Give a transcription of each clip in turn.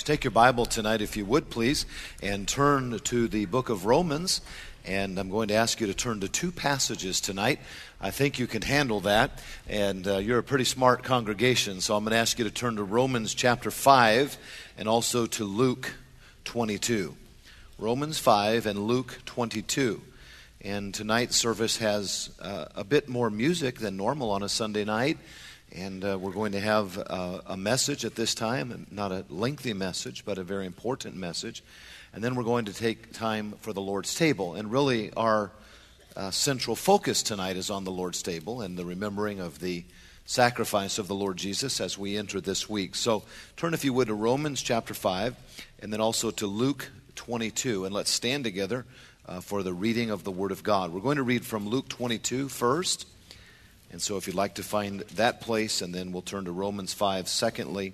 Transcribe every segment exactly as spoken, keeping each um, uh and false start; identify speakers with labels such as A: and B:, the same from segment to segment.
A: Take your Bible tonight, if you would, please, and turn to the book of Romans. And I'm going to ask you to turn to two passages tonight. I think you can handle that, and uh, you're a pretty smart congregation, so I'm going to ask you to turn to Romans chapter five and also to Luke twenty-two. Romans five and Luke twenty-two. And tonight's service has uh, a bit more music than normal on a Sunday night. And uh, we're going to have uh, a message at this time, not a lengthy message, but a very important message. And then we're going to take time for the Lord's table. And really our uh, central focus tonight is on the Lord's table and the remembering of the sacrifice of the Lord Jesus as we enter this week. So turn, if you would, to Romans chapter five and then also to Luke twenty-two. And let's stand together uh, for the reading of the Word of God. We're going to read from Luke twenty-two first. And so if you'd like to find that place, and then we'll turn to Romans five. Secondly,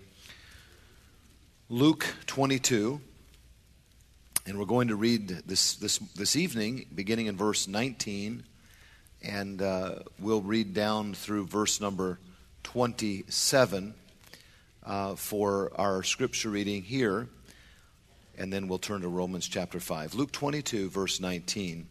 A: Luke twenty-two. And we're going to read this this, this evening, beginning in verse nineteen. And uh, we'll read down through verse number twenty-seven uh, for our scripture reading here. And then we'll turn to Romans chapter five. Luke twenty-two, verse nineteen.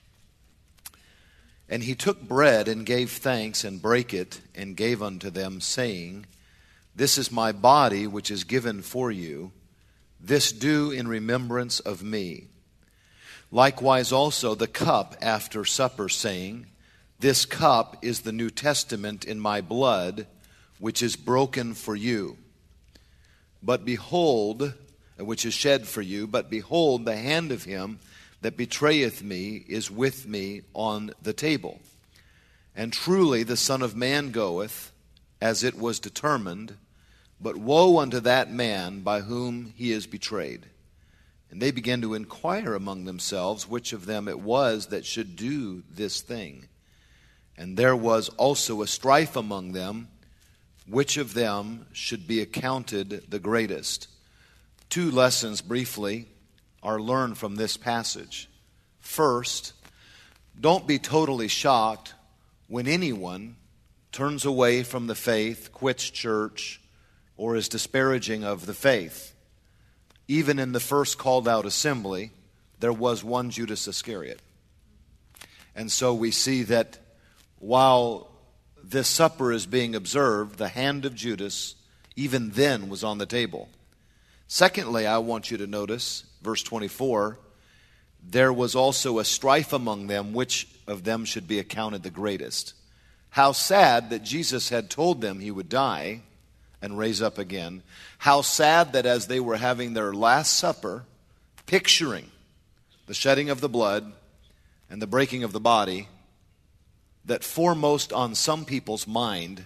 A: And he took bread and gave thanks and brake it and gave unto them, saying, This is my body which is given for you. This do in remembrance of me. Likewise also the cup after supper, saying, This cup is the New Testament in my blood, which is broken for you. But behold, which is shed for you, but behold, the hand of him that betrayeth me is with me on the table. And truly the Son of Man goeth, as it was determined, but woe unto that man by whom he is betrayed. And they began to inquire among themselves which of them it was that should do this thing. And there was also a strife among them, which of them should be accounted the greatest. Two lessons briefly are learned from this passage. First, don't be totally shocked when anyone turns away from the faith, quits church, or is disparaging of the faith. Even in the first called out assembly, there was one Judas Iscariot. And so we see that while this supper is being observed, the hand of Judas even then was on the table. Secondly, I want you to notice verse twenty-four, there was also a strife among them, which of them should be accounted the greatest. How sad that Jesus had told them he would die and raise up again. How sad that as they were having their last supper, picturing the shedding of the blood and the breaking of the body, that foremost on some people's mind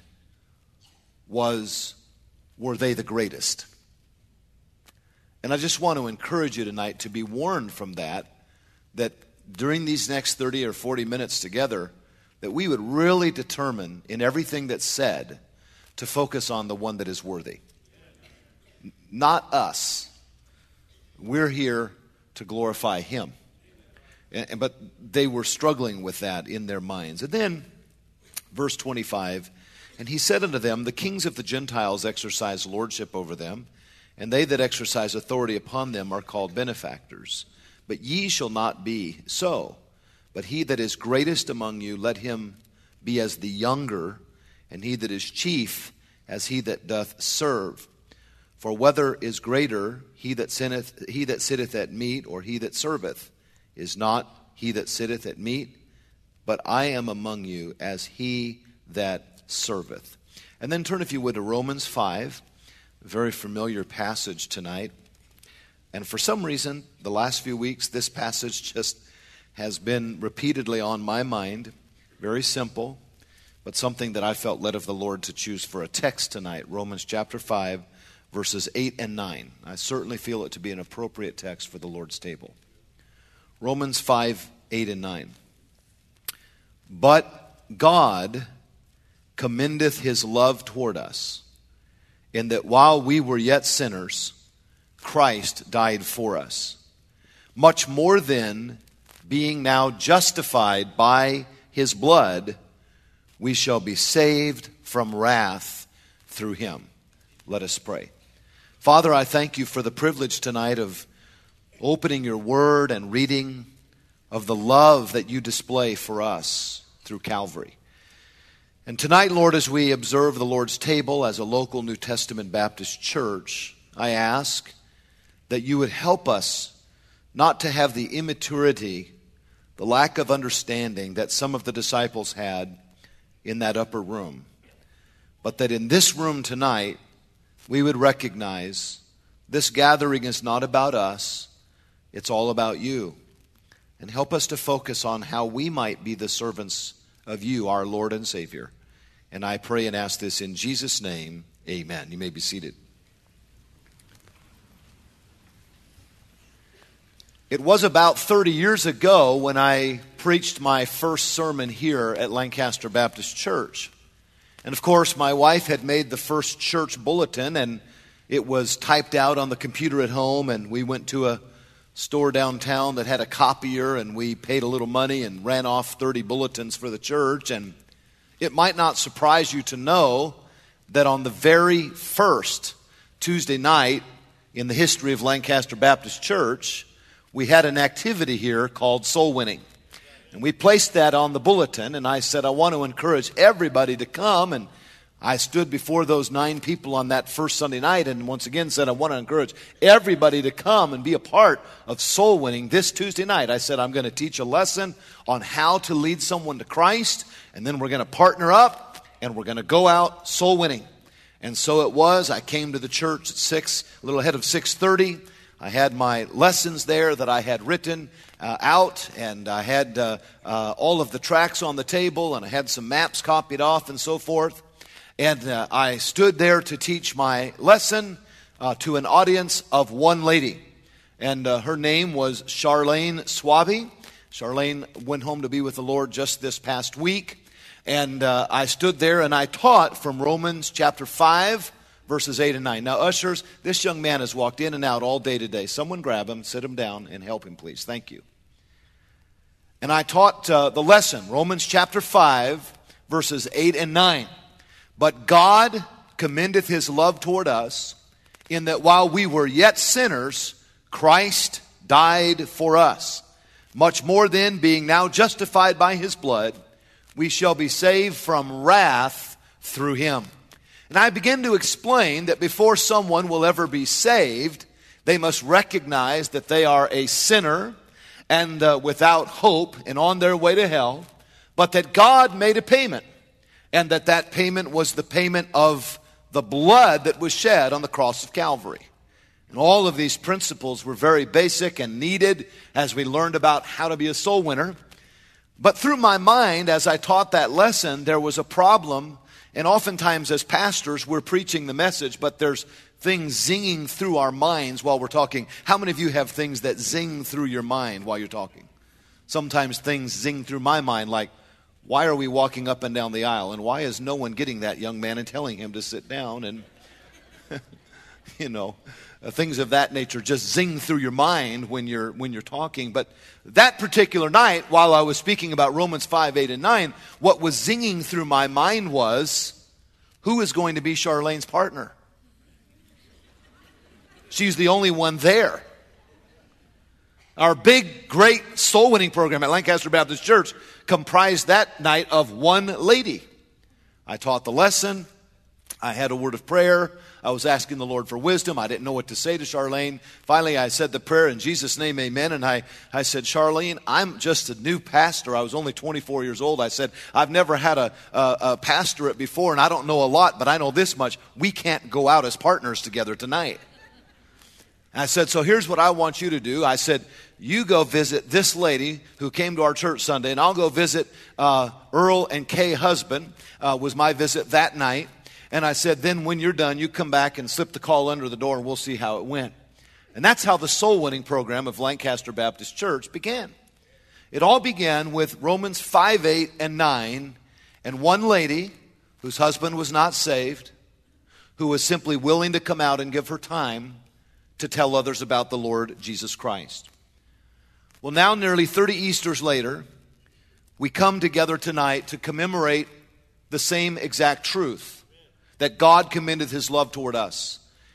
A: was, were they the greatest? And I just want to encourage you tonight to be warned from that, that during these next thirty or forty minutes together, that we would really determine in everything that's said to focus on the one that is worthy. Not us. We're here to glorify him. And, but they were struggling with that in their minds. And then, verse twenty-five, and he said unto them, The kings of the Gentiles exercise lordship over them, and they that exercise authority upon them are called benefactors. But ye shall not be so. But he that is greatest among you, let him be as the younger, and he that is chief as he that doth serve. For whether is greater, he that sitteth, he that sitteth at meat, or he that serveth? Is not he that sitteth at meat? But I am among you as he that serveth. And then turn, if you would, to Romans five. Very familiar passage tonight. And for some reason, the last few weeks, this passage just has been repeatedly on my mind. Very simple, but something that I felt led of the Lord to choose for a text tonight. Romans chapter five, verses eight and nine. I certainly feel it to be an appropriate text for the Lord's table. Romans five, eight and nine. But God commendeth his love toward us, in that while we were yet sinners, Christ died for us. Much more then, being now justified by his blood, we shall be saved from wrath through him. Let us pray. Father, I thank you for the privilege tonight of opening your word and reading of the love that you display for us through Calvary. And tonight, Lord, as we observe the Lord's table as a local New Testament Baptist church, I ask that you would help us not to have the immaturity, the lack of understanding that some of the disciples had in that upper room, but that in this room tonight, we would recognize this gathering is not about us, it's all about you. And help us to focus on how we might be the servants of you, our Lord and Savior. And I pray and ask this in Jesus' name, amen. You may be seated. It was about thirty years ago when I preached my first sermon here at Lancaster Baptist Church. And of course, my wife had made the first church bulletin, and it was typed out on the computer at home, and we went to a store downtown that had a copier, and we paid a little money and ran off thirty bulletins for the church. And it might not surprise you to know that on the very first Tuesday night in the history of Lancaster Baptist Church, we had an activity here called Soul Winning. And we placed that on the bulletin, and I said, I want to encourage everybody to come. And I stood before those nine people on that first Sunday night and once again said, I want to encourage everybody to come and be a part of soul winning this Tuesday night. I said, I'm going to teach a lesson on how to lead someone to Christ, and then we're going to partner up, and we're going to go out soul winning. And so it was. I came to the church at six, a little ahead of six thirty. I had my lessons there that I had written uh, out, and I had uh, uh, all of the tracts on the table, and I had some maps copied off and so forth. And uh, I stood there to teach my lesson uh, to an audience of one lady. And uh, her name was Charlene Swaby. Charlene went home to be with the Lord just this past week. And uh, I stood there and I taught from Romans chapter five, verses eight and nine. Now, ushers, this young man has walked in and out all day today. Someone grab him, sit him down, and help him, please. Thank you. And I taught uh, the lesson, Romans chapter five, verses eight and nine. But God commendeth his love toward us, in that while we were yet sinners, Christ died for us. Much more then, being now justified by his blood, we shall be saved from wrath through him. And I begin to explain that before someone will ever be saved, they must recognize that they are a sinner and uh, without hope and on their way to hell, but that God made a payment, and that that payment was the payment of the blood that was shed on the cross of Calvary. And all of these principles were very basic and needed as we learned about how to be a soul winner. But through my mind, as I taught that lesson, there was a problem. And oftentimes as pastors, we're preaching the message, but there's things zinging through our minds while we're talking. How many of you have things that zing through your mind while you're talking? Sometimes things zing through my mind like, why are we walking up and down the aisle? And why is no one getting that young man and telling him to sit down? And, you know, uh, things of that nature just zing through your mind when you're when you're talking. But that particular night, while I was speaking about Romans five, eight, and nine, what was zinging through my mind was, who is going to be Charlene's partner? She's the only one there. Our big, great soul-winning program at Lancaster Baptist Church comprised that night of one lady. I taught the lesson. I had a word of prayer. I was asking the Lord for wisdom. I didn't know what to say to Charlene. Finally, I said the prayer, in Jesus' name, amen. And I, I said, Charlene, I'm just a new pastor. I was only twenty-four years old. I said, I've never had a, a, a pastorate before, and I don't know a lot, but I know this much. We can't go out as partners together tonight. I said, so here's what I want you to do. I said, you go visit this lady who came to our church Sunday, and I'll go visit uh, Earl and Kay husband, uh, was my visit that night. And I said, then when you're done, you come back and slip the call under the door, and we'll see how it went. And that's how the soul-winning program of Lancaster Baptist Church began. It all began with Romans five, eight, and nine, and one lady whose husband was not saved, who was simply willing to come out and give her time to tell others about the Lord Jesus Christ. Well, now nearly thirty Easters later, we come together tonight to commemorate the same exact truth, that God commended his love toward us,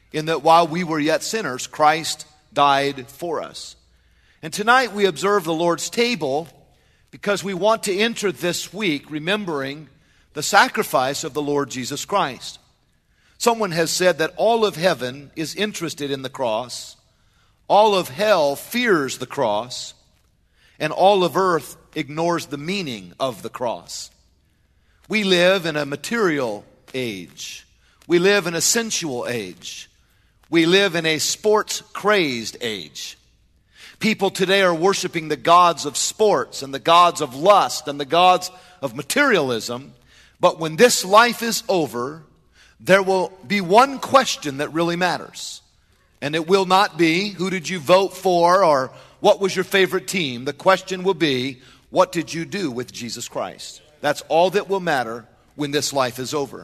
A: in that while we were yet sinners, Christ died for us. And tonight we observe the Lord's table because we want to enter this week remembering the sacrifice of the Lord Jesus Christ. Someone has said that all of heaven is interested in the cross, all of hell fears the cross, and all of earth ignores the meaning of the cross. We live in a material age. We live in a sensual age. We live in a sports-crazed age. People today are worshiping the gods of sports and the gods of lust and the gods of materialism. But when this life is over, there will be one question that really matters. And it will not be, who did you vote for or what was your favorite team? The question will be, what did you do with Jesus Christ? That's all that will matter when this life is over.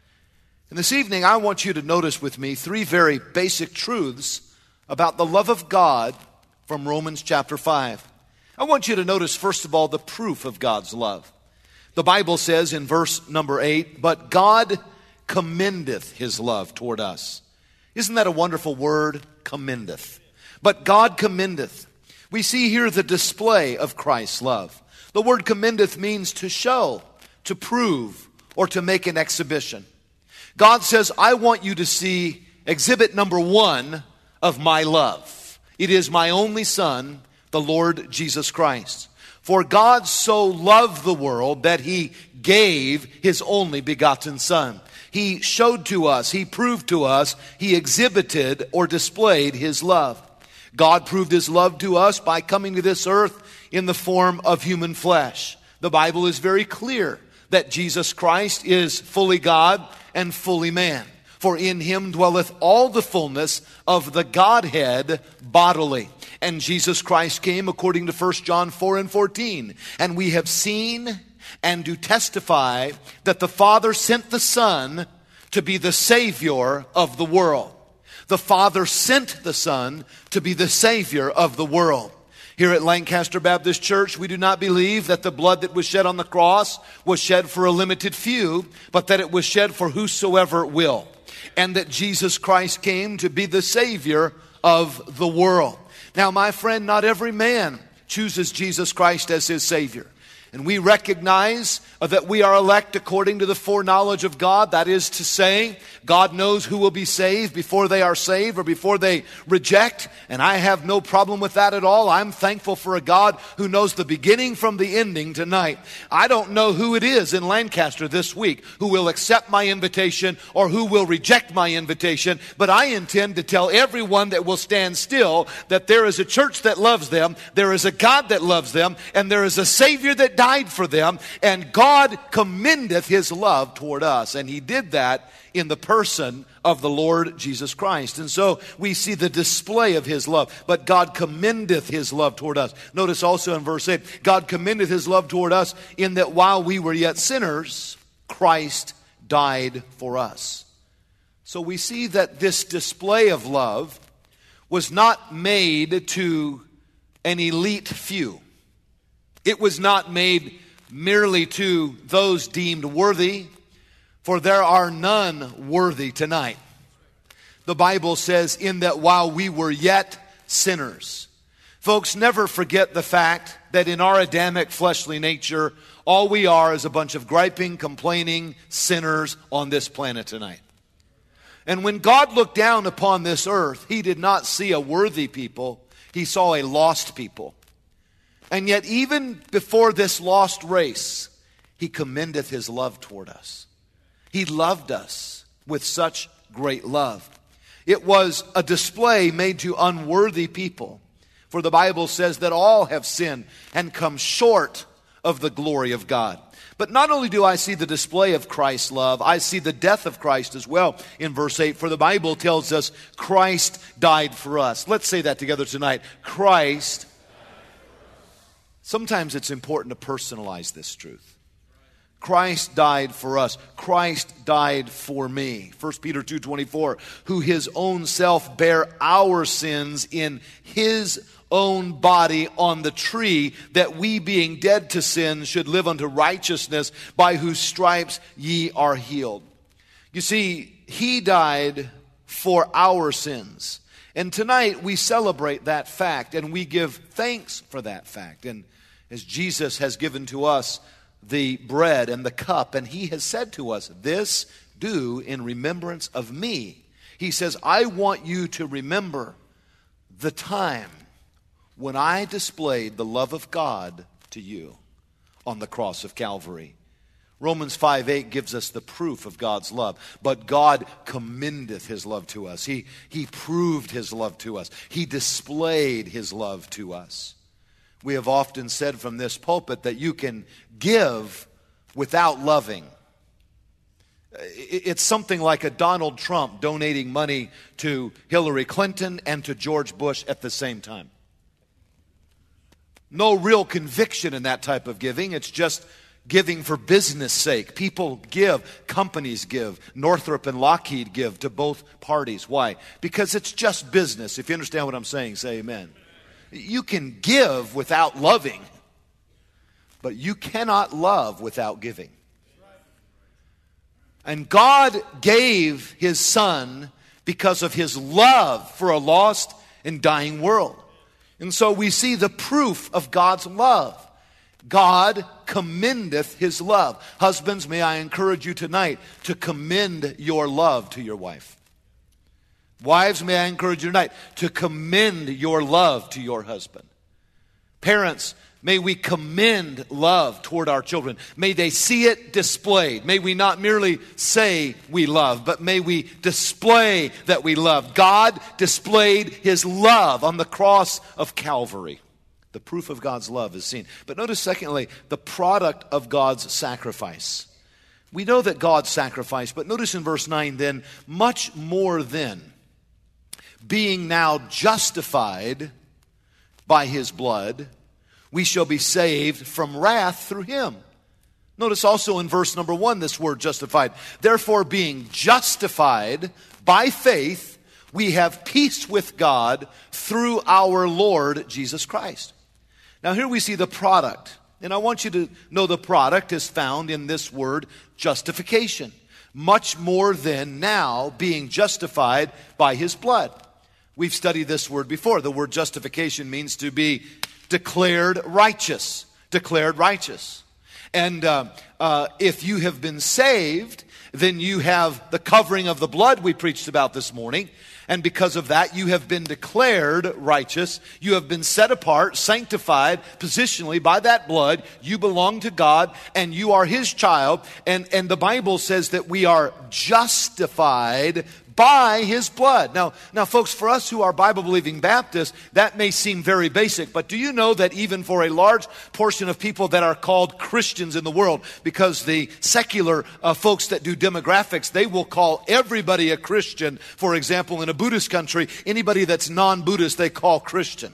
A: And this evening, I want you to notice with me three very basic truths about the love of God from Romans chapter five. I want you to notice, first of all, the proof of God's love. The Bible says in verse number eight, but God commendeth his love toward us. Isn't that a wonderful word? Commendeth. But God commendeth. We see here the display of Christ's love. The word commendeth means to show, to prove, or to make an exhibition. God says, I want you to see exhibit number one of my love. It is my only Son, the Lord Jesus Christ. For God so loved the world that he gave his only begotten Son. He showed to us, he proved to us, he exhibited or displayed his love. God proved his love to us by coming to this earth in the form of human flesh. The Bible is very clear that Jesus Christ is fully God and fully man. For in him dwelleth all the fullness of the Godhead bodily. And Jesus Christ came according to First John four and fourteen. And we have seen and do testify that the Father sent the Son to be the Savior of the world. The Father sent the Son to be the Savior of the world. Here at Lancaster Baptist Church, we do not believe that the blood that was shed on the cross was shed for a limited few, but that it was shed for whosoever will. And that Jesus Christ came to be the Savior of the world. Now, my friend, not every man chooses Jesus Christ as his Savior. And we recognize that we are elect according to the foreknowledge of God. That is to say, God knows who will be saved before they are saved or before they reject. And I have no problem with that at all. I'm thankful for a God who knows the beginning from the ending tonight. I don't know who it is in Lancaster this week who will accept my invitation or who will reject my invitation. But I intend to tell everyone that will stand still that there is a church that loves them, there is a God that loves them, and there is a Savior that died for them, and God commendeth his love toward us. And he did that in the person of the Lord Jesus Christ. And so we see the display of his love. But God commendeth his love toward us. Notice also in verse eight, God commendeth his love toward us in that while we were yet sinners, Christ died for us. So we see that this display of love was not made to an elite few. It was not made merely to those deemed worthy, for there are none worthy tonight. The Bible says, in that while we were yet sinners. Folks, never forget the fact that in our Adamic fleshly nature, all we are is a bunch of griping, complaining sinners on this planet tonight. And when God looked down upon this earth, he did not see a worthy people, he saw a lost people. And yet even before this lost race, he commendeth his love toward us. He loved us with such great love. It was a display made to unworthy people. For the Bible says that all have sinned and come short of the glory of God. But not only do I see the display of Christ's love, I see the death of Christ as well in verse eight. For the Bible tells us Christ died for us. Let's say that together tonight. Christ. Sometimes it's important to personalize this truth. Christ died for us. Christ died for me. First Peter two twenty-four, who his own self bare our sins in his own body on the tree, that we being dead to sin should live unto righteousness, by whose stripes ye are healed. You see, he died for our sins. And tonight we celebrate that fact and we give thanks for that fact. And as Jesus has given to us the bread and the cup, and he has said to us, this do in remembrance of me. He says, I want you to remember the time when I displayed the love of God to you on the cross of Calvary. Romans five eight gives us the proof of God's love. But God commendeth his love to us. He, he proved his love to us. He displayed his love to us. We have often said from this pulpit that you can give without loving. It's something like a Donald Trump donating money to Hillary Clinton and to George Bush at the same time. No real conviction in that type of giving. It's just giving for business sake. People give, companies give, Northrop and Lockheed give to both parties. Why? Because it's just business. If you understand what I'm saying, say amen. You can give without loving, but you cannot love without giving. And God gave his Son because of his love for a lost and dying world. And so we see the proof of God's love. God commendeth his love. Husbands, may I encourage you tonight to commend your love to your wife. Wives, may I encourage you tonight to commend your love to your husband. Parents, may we commend love toward our children. May they see it displayed. May we not merely say we love, but may we display that we love. God displayed his love on the cross of Calvary. The proof of God's love is seen. But notice, secondly, the product of God's sacrifice. We know that God sacrificed, but notice in verse nine then, much more then, being now justified by his blood, we shall be saved from wrath through him. Notice also in verse number one, this word justified. Therefore, being justified by faith, we have peace with God through our Lord Jesus Christ. Now here we see the product. And I want you to know the product is found in this word, justification. Much more than now being justified by his blood. We've studied this word before. The word justification means to be declared righteous. Declared righteous. And uh, uh, if you have been saved, then you have the covering of the blood we preached about this morning. And because of that, you have been declared righteous. You have been set apart, sanctified positionally by that blood. You belong to God and you are his child. And, and the Bible says that we are justified by his blood. Now, now, folks, for us who are Bible-believing Baptists, that may seem very basic, but do you know that even for a large portion of people that are called Christians in the world, because the secular uh, folks that do demographics, they will call everybody a Christian. For example, in a Buddhist country, anybody that's non-Buddhist, they call Christian.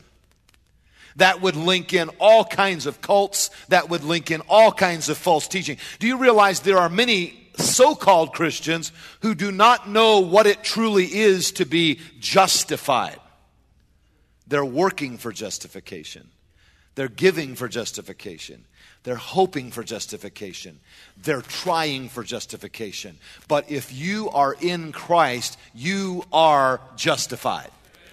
A: That would link in all kinds of cults. That would link in all kinds of false teaching. Do you realize there are many so-called Christians who do not know what it truly is to be justified? They're working for justification. They're giving for justification. They're hoping for justification. They're trying for justification. But if you are in Christ, you are justified.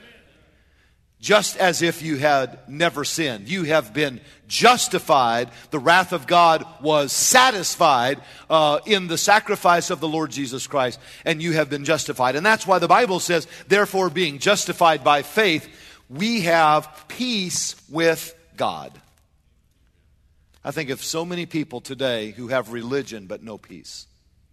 A: Just as if you had never sinned. You have been justified. The wrath of God was satisfied uh, in the sacrifice of the Lord Jesus Christ. And you have been justified. And that's why the Bible says, therefore being justified by faith, we have peace with God. I think of so many people today who have religion but no peace.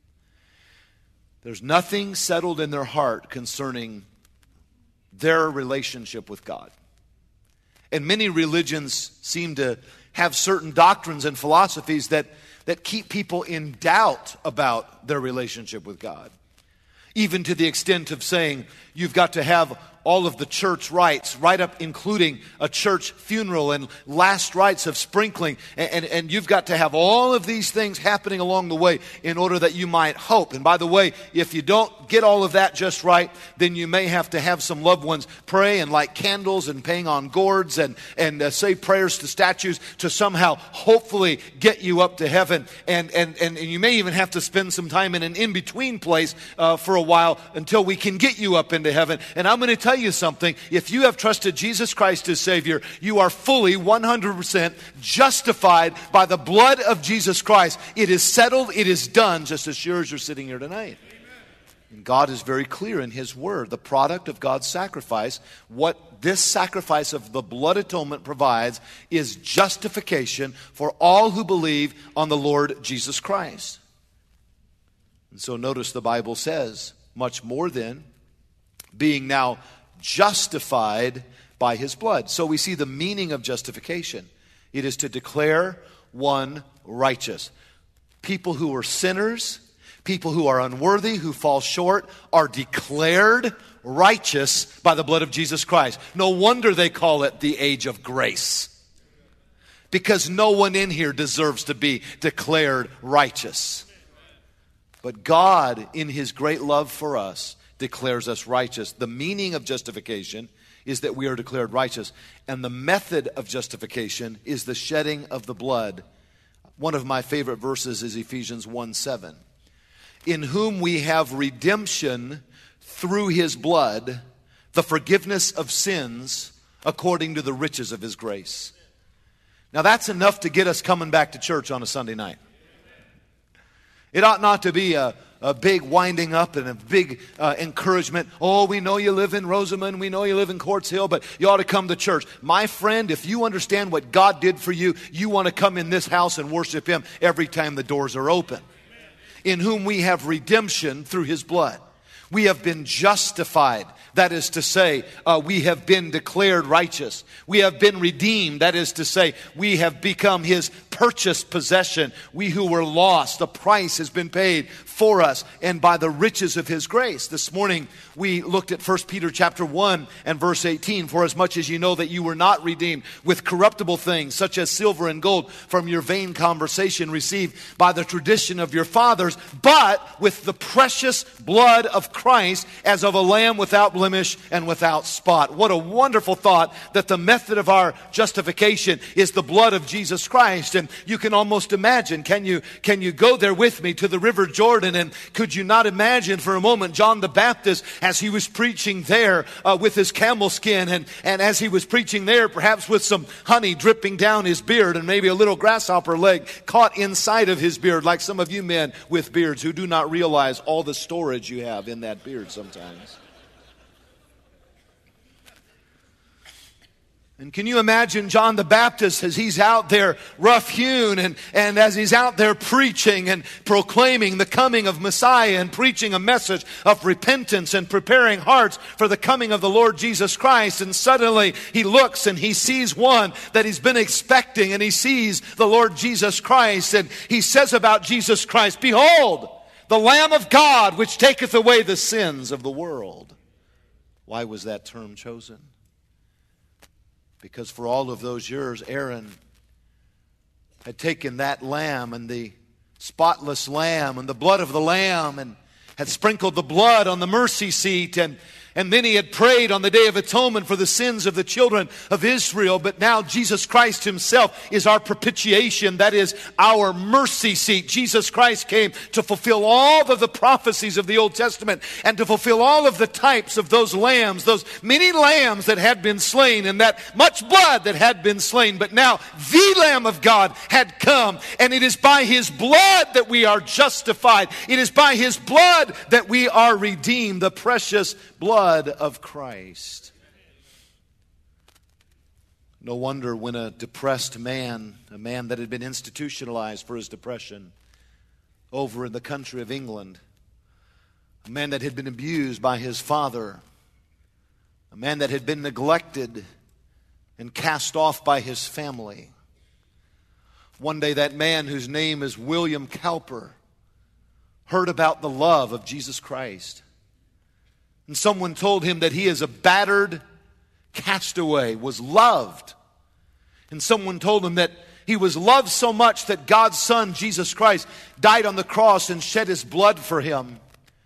A: There's nothing settled in their heart concerning their relationship with God. And many religions seem to have certain doctrines and philosophies that, that keep people in doubt about their relationship with God. Even to the extent of saying you've got to have all of the church rites, right up including a church funeral and last rites of sprinkling. And, and, and you've got to have all of these things happening along the way in order that you might hope. And by the way, if you don't get all of that just right, then you may have to have some loved ones pray and light candles and paying on gourds and, and uh, say prayers to statues to somehow hopefully get you up to heaven. And, and, and, and you may even have to spend some time in an in-between place uh, for a while until we can get you up into heaven. And I'm going to tell you something. If you have trusted Jesus Christ as Savior, you are fully one hundred percent justified by the blood of Jesus Christ. It is settled. It is done, just as sure as you're sitting here tonight. And God is very clear in His Word. The product of God's sacrifice, what this sacrifice of the blood atonement provides, is justification for all who believe on the Lord Jesus Christ. And so notice the Bible says, much more than being now justified by His blood. So we see the meaning of justification. It is to declare one righteous. People who are sinners, people who are unworthy, who fall short, are declared righteous by the blood of Jesus Christ. No wonder they call it the age of grace. Because no one in here deserves to be declared righteous. But God, in His great love for us, declares us righteous. The meaning of justification is that we are declared righteous. And the method of justification is the shedding of the blood. One of my favorite verses is Ephesians one seven. In whom we have redemption through His blood, the forgiveness of sins according to the riches of His grace. Now that's enough to get us coming back to church on a Sunday night. It ought not to be a, a big winding up and a big uh, encouragement. Oh, we know you live in Rosamond. We know you live in Courts Hill, but you ought to come to church. My friend, if you understand what God did for you, you want to come in this house and worship Him every time the doors are open. In whom we have redemption through His blood. We have been justified. That is to say, uh, we have been declared righteous. We have been redeemed. That is to say, we have become His purchased possession. We who were lost, the price has been paid for us and by the riches of His grace. This morning we looked at First Peter chapter one and verse eighteen. For as much as you know that you were not redeemed with corruptible things such as silver and gold from your vain conversation received by the tradition of your fathers, but with the precious blood of Christ as of a lamb without blemish and without spot. What a wonderful thought that the method of our justification is the blood of Jesus Christ. And you can almost imagine, can you, can you go there with me to the River Jordan? And could you not imagine for a moment John the Baptist as he was preaching there uh, with his camel skin and, and as he was preaching there perhaps with some honey dripping down his beard and maybe a little grasshopper leg caught inside of his beard, like some of you men with beards who do not realize all the storage you have in that beard sometimes. And can you imagine John the Baptist as he's out there rough-hewn and, and as he's out there preaching and proclaiming the coming of Messiah and preaching a message of repentance and preparing hearts for the coming of the Lord Jesus Christ. And suddenly he looks and he sees one that he's been expecting, and he sees the Lord Jesus Christ, and he says about Jesus Christ, "Behold, the Lamb of God which taketh away the sins of the world." Why was that term chosen? Because for all of those years, Aaron had taken that lamb and the spotless lamb and the blood of the lamb and had sprinkled the blood on the mercy seat, and And then he had prayed on the Day of Atonement for the sins of the children of Israel. But now Jesus Christ Himself is our propitiation. That is our mercy seat. Jesus Christ came to fulfill all of the prophecies of the Old Testament and to fulfill all of the types of those lambs, those many lambs that had been slain and that much blood that had been slain. But now the Lamb of God had come, and it is by His blood that we are justified. It is by His blood that we are redeemed, the precious blood of Christ. No wonder when a depressed man, a man that had been institutionalized for his depression over in the country of England, a man that had been abused by his father, a man that had been neglected and cast off by his family. One day that man, whose name is William Cowper, heard about the love of Jesus Christ. And someone told him that he is a battered castaway, was loved. And someone told him that he was loved so much that God's Son, Jesus Christ, died on the cross and shed his blood for him.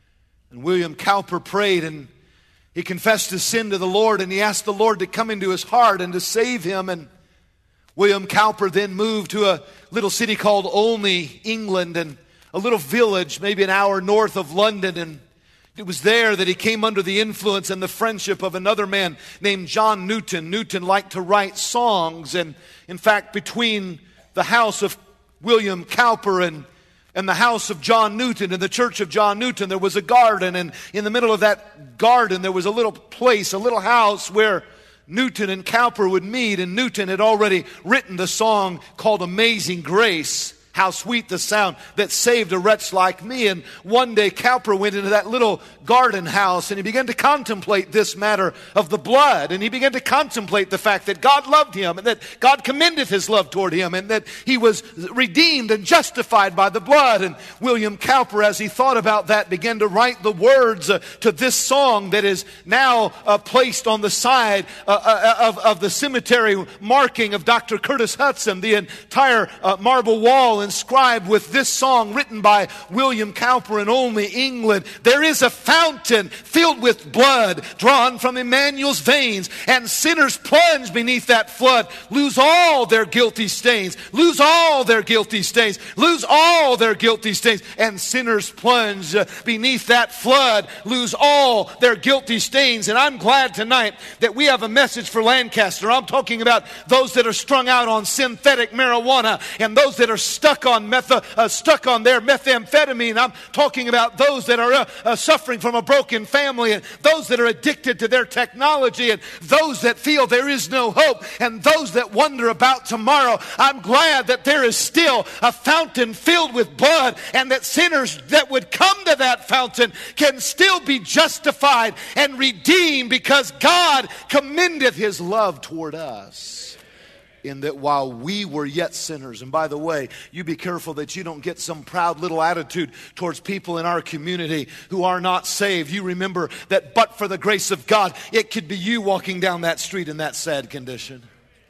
A: And William Cowper prayed and he confessed his sin to the Lord, and he asked the Lord to come into his heart and to save him. And William Cowper then moved to a little city called Olney, England, and a little village maybe an hour north of London. And it was there that he came under the influence and the friendship of another man named John Newton. Newton liked to write songs, and in fact, between the house of William Cowper and And the house of John Newton and the church of John Newton, there was a garden. And in the middle of that garden, there was a little place, a little house where Newton and Cowper would meet. And Newton had already written the song called Amazing Grace. How sweet the sound that saved a wretch like me. And one day Cowper went into that little garden house and he began to contemplate this matter of the blood. And he began to contemplate the fact that God loved him and that God commended his love toward him and that he was redeemed and justified by the blood. And William Cowper, as he thought about that, began to write the words uh, to this song that is now uh, placed on the side uh, uh, of, of the cemetery marking of Doctor Curtis Hudson. The entire uh, marble wall inscribed with this song written by William Cowper in Olney, England. There is a fountain filled with blood drawn from Emmanuel's veins, and sinners plunge beneath that flood, lose all their guilty stains, lose all their guilty stains, lose all their guilty stains, and sinners plunge beneath that flood, lose all their guilty stains. And I'm glad tonight that we have a message for Lancaster. I'm talking about those that are strung out on synthetic marijuana and those that are stuck Stuck on meth, uh, stuck on their methamphetamine. I'm talking about those that are uh, uh, suffering from a broken family, and those that are addicted to their technology, and those that feel there is no hope, and those that wonder about tomorrow. I'm glad that there is still a fountain filled with blood, and that sinners that would come to that fountain can still be justified and redeemed because God commendeth his love toward us. In that while we were yet sinners, and by the way, you be careful that you don't get some proud little attitude towards people in our community who are not saved. You remember that but for the grace of God, it could be you walking down that street in that sad condition.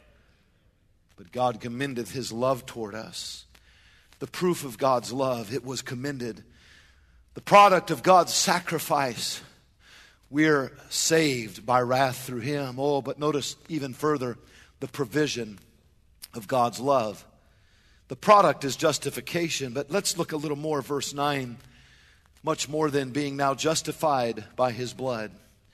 A: But God commendeth his love toward us. The proof of God's love, it was commended. The product of God's sacrifice. We're saved by wrath through him. Oh, but notice even further, the provision of God's love. The product is justification, but let's look a little more, verse nine. Much more than being now justified by his blood.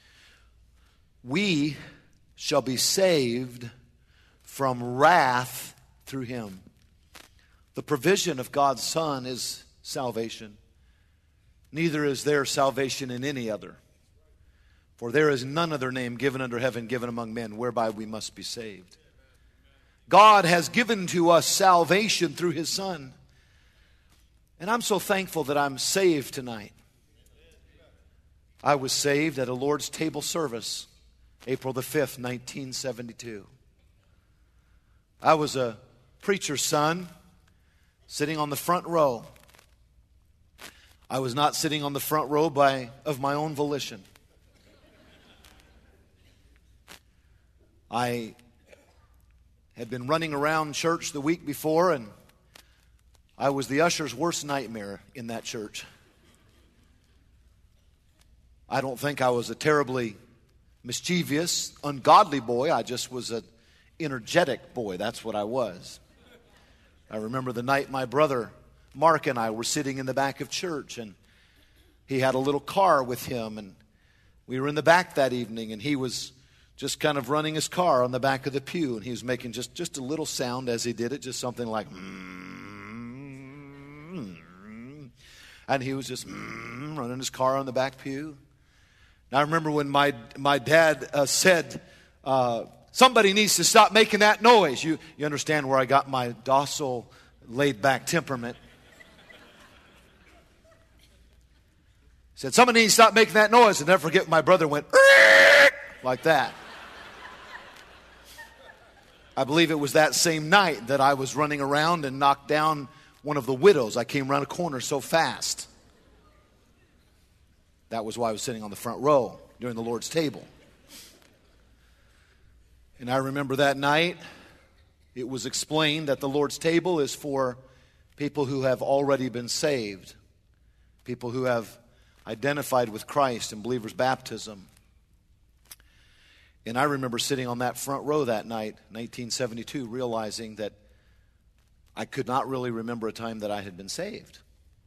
A: We shall be saved from wrath through him. The provision of God's Son is salvation. Neither is there salvation in any other. For there is none other name given under heaven given among men whereby we must be saved. God has given to us salvation through his Son. And I'm so thankful that I'm saved tonight. I was saved at a Lord's table service, April the fifth, nineteen seventy-two. I was a preacher's son sitting on the front row. I was not sitting on the front row by of my own volition. I had been running around church the week before, and I was the usher's worst nightmare in that church. I don't think I was a terribly mischievous, ungodly boy. I just was an energetic boy. That's what I was. I remember the night my brother Mark and I were sitting in the back of church, and he had a little car with him, and we were in the back that evening, and he was just kind of running his car on the back of the pew, and he was making just, just a little sound as he did it, just something like, mm-hmm. And he was just mm, running his car on the back pew. And I remember when my my dad uh, said, uh, somebody needs to stop making that noise. You, you understand where I got my docile, laid-back temperament. He said, somebody needs to stop making that noise. And never forget, my brother went, like that. I believe it was that same night that I was running around and knocked down one of the widows. I came around a corner so fast. That was why I was sitting on the front row. during the Lord's table. And I remember that night, it was explained that the Lord's table is for people who have already been saved, people who have identified with Christ in believer's baptism. And I remember sitting on that front row that night, nineteen seventy-two, realizing that I could not really remember a time that I had been saved.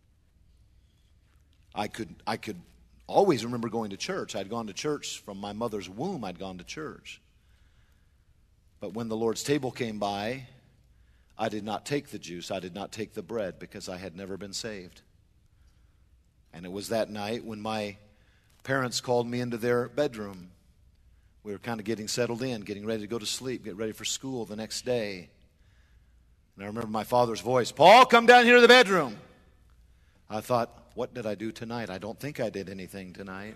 A: I could, I could always remember going to church. I'd gone to church from my mother's womb. I'd gone to church. But when the Lord's table came by, I did not take the juice. I did not take the bread because I had never been saved. And it was that night when my parents called me into their bedroom. We were kind of getting settled in, getting ready to go to sleep, get ready for school the next day. And I remember my father's voice, "Paul, come down here to the bedroom." I thought, what did I do tonight? I don't think I did anything tonight.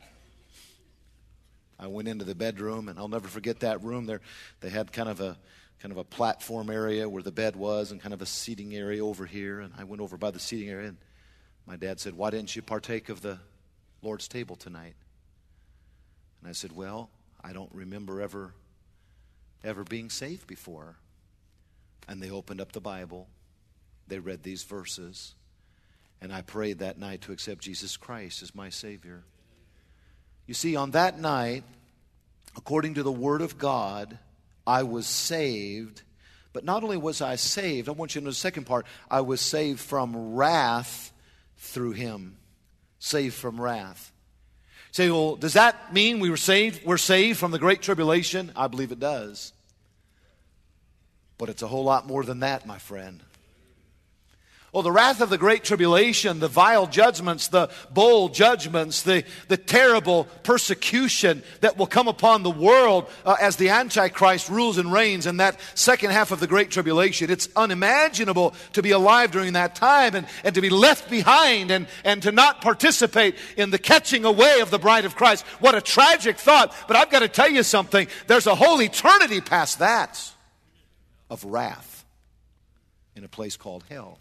A: I went into the bedroom, and I'll never forget that room. There, they had kind of a kind of a platform area where the bed was, and kind of a seating area over here. And I went over by the seating area, and my dad said, "Why didn't you partake of the Lord's table tonight?" And I said, "Well, I don't remember ever, ever being saved before." And they opened up the Bible. They read these verses, and I prayed that night to accept Jesus Christ as my Savior. You see, on that night, according to the Word of God, I was saved. But not only was I saved, I want you to know the second part, I was saved from wrath through Him. Saved from wrath. You say, well, does that mean we were saved? We're saved from the Great Tribulation? I believe it does. But it's a whole lot more than that, my friend. Oh, the wrath of the Great Tribulation, the vile judgments, the bold judgments, the, the terrible persecution that will come upon the world uh, as the Antichrist rules and reigns in that second half of the Great Tribulation. It's unimaginable to be alive during that time and, and to be left behind and, and to not participate in the catching away of the bride of Christ. What a tragic thought. But I've got to tell you something. There's a whole eternity past that of wrath in a place called hell.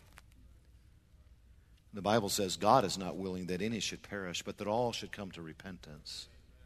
A: The Bible says God is not willing that any should perish, but that all should come to repentance.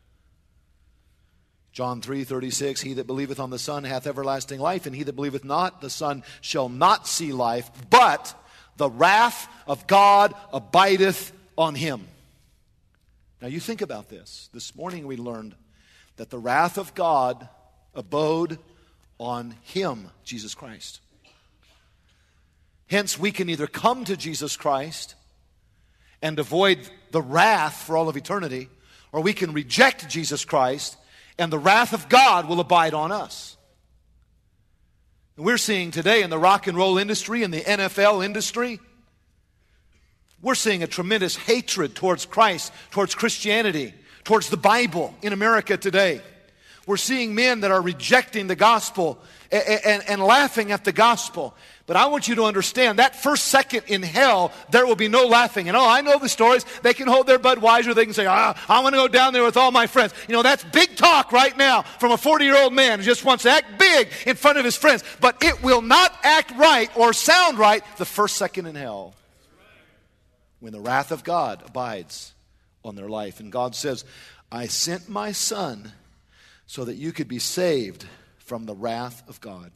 A: John three thirty-six, he that believeth on the Son hath everlasting life, and he that believeth not the Son shall not see life, but the wrath of God abideth on him. Now you think about this. This morning we learned that the wrath of God abode on him, Jesus Christ. Hence, we can either come to Jesus Christ and avoid the wrath for all of eternity, or we can reject Jesus Christ and the wrath of God will abide on us. And we're seeing today in the rock and roll industry, in the N F L industry, we're seeing a tremendous hatred towards Christ, towards Christianity, towards the Bible in America today. We're seeing men that are rejecting the gospel and, and, and laughing at the gospel. But I want you to understand that first second in hell, there will be no laughing. And oh, I know the stories. They can hold their Budweiser. They can say, ah, I want to go down there with all my friends. You know, that's big talk right now from a forty-year-old man who just wants to act big in front of his friends. But it will not act right or sound right the first second in hell when the wrath of God abides on their life. And God says, I sent my Son so that you could be saved from the wrath of God.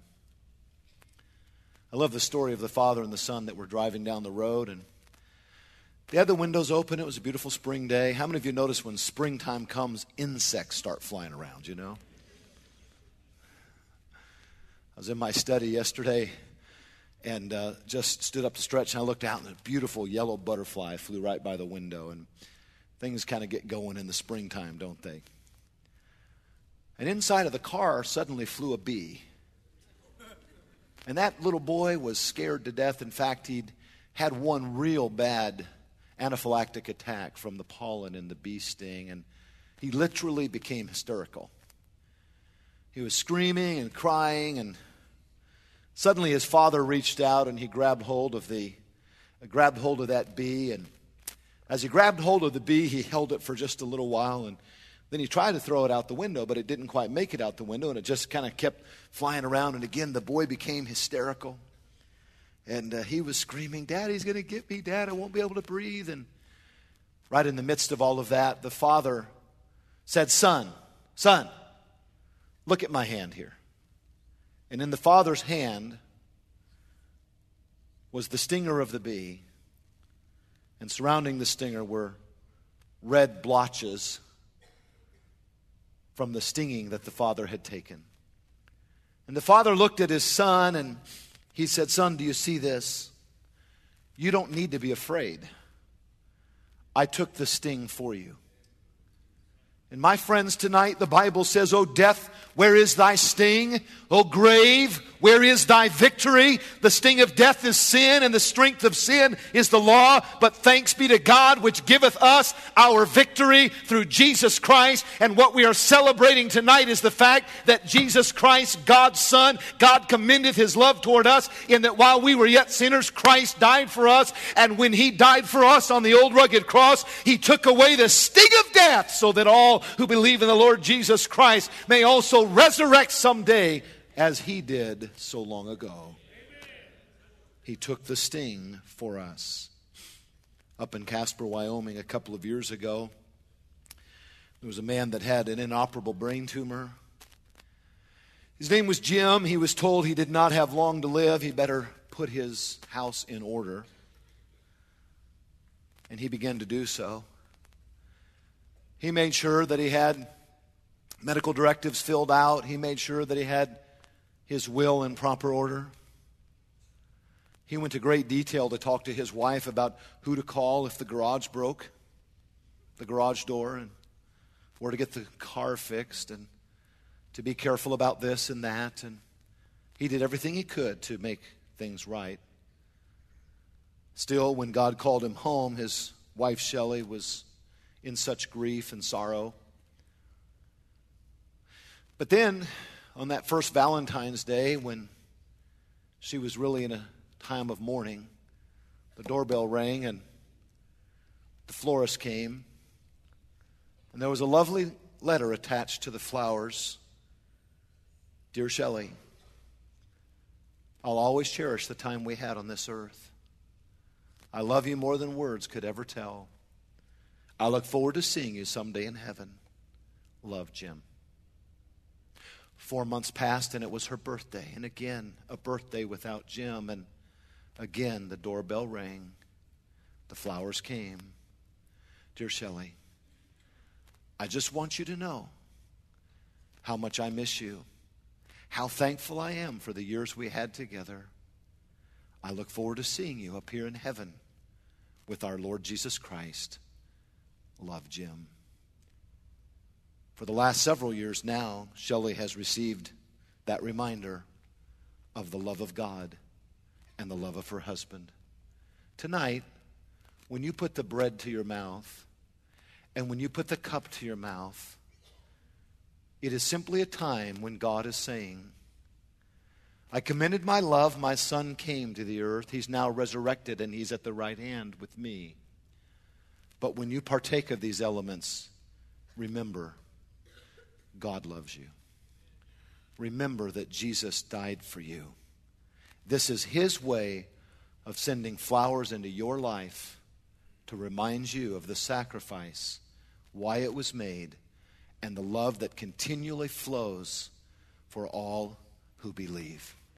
A: I love the story of the father and the son that were driving down the road, and they had the windows open. It was a beautiful spring day. How many of you notice when springtime comes, insects start flying around, you know? I was in my study yesterday and uh, just stood up to stretch, and I looked out, and a beautiful yellow butterfly flew right by the window, and things kind of get going in the springtime, don't they? And inside of the car suddenly flew a bee. And that little boy was scared to death. In fact, he'd had one real bad anaphylactic attack from the pollen and the bee sting, and he literally became hysterical. He was screaming and crying, and suddenly his father reached out and he grabbed hold of the grabbed hold of that bee, and as he grabbed hold of the bee, he held it for just a little while, and then he tried to throw it out the window, but it didn't quite make it out the window, and it just kind of kept flying around. And again, the boy became hysterical. And uh, he was screaming, Daddy's going to get me, Dad, I won't be able to breathe. And right in the midst of all of that, the father said, Son, son, look at my hand here. And in the father's hand was the stinger of the bee, and surrounding the stinger were red blotches from the stinging that the father had taken. And the father looked at his son and he said, Son, do you see this? You don't need to be afraid. I took the sting for you. And my friends, tonight the Bible says, O death, where is thy sting? O grave, where is thy victory? The sting of death is sin, and the strength of sin is the law. But thanks be to God, which giveth us our victory through Jesus Christ. And what we are celebrating tonight is the fact that Jesus Christ, God's Son, God commendeth His love toward us, in that while we were yet sinners, Christ died for us. And when He died for us on the old rugged cross, He took away the sting of death, so that all who believe in the Lord Jesus Christ may also resurrect someday, as He did so long ago. He took the sting for us. Up in Casper, Wyoming, a couple of years ago, there was a man that had an inoperable brain tumor. His name was Jim. He was told he did not have long to live. He better put his house in order. And he began to do so. He made sure that he had medical directives filled out. He made sure that he had his will in proper order. He went to great detail to talk to his wife about who to call if the garage broke, the garage door, and where to get the car fixed, and to be careful about this and that. And he did everything he could to make things right. Still, when God called him home, his wife Shelley was in such grief and sorrow. But then, on that first Valentine's Day, when she was really in a time of mourning, the doorbell rang and the florist came, and there was a lovely letter attached to the flowers. Dear Shelley, I'll always cherish the time we had on this earth. I love you more than words could ever tell. I look forward to seeing you someday in heaven. Love, Jim. Four months passed, and it was her birthday. And again, a birthday without Jim. And again, the doorbell rang. The flowers came. Dear Shelley, I just want you to know how much I miss you, how thankful I am for the years we had together. I look forward to seeing you up here in heaven with our Lord Jesus Christ. Love, Jim. For the last several years now, Shelley has received that reminder of the love of God and the love of her husband. Tonight, when you put the bread to your mouth and when you put the cup to your mouth, it is simply a time when God is saying, I commended my love, my son came to the earth, he's now resurrected and he's at the right hand with me. But when you partake of these elements, remember, God loves you. Remember that Jesus died for you. This is His way of sending flowers into your life to remind you of the sacrifice, why it was made, and the love that continually flows for all who believe.